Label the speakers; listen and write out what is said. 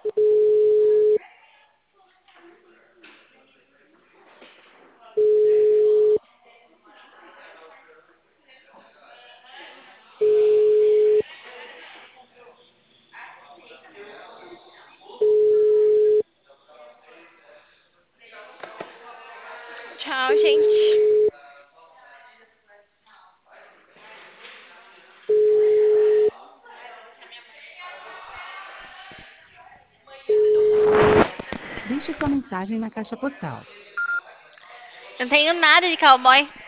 Speaker 1: Tchau, gente.
Speaker 2: Deixe sua mensagem na caixa postal.
Speaker 1: Não tenho nada de cowboy.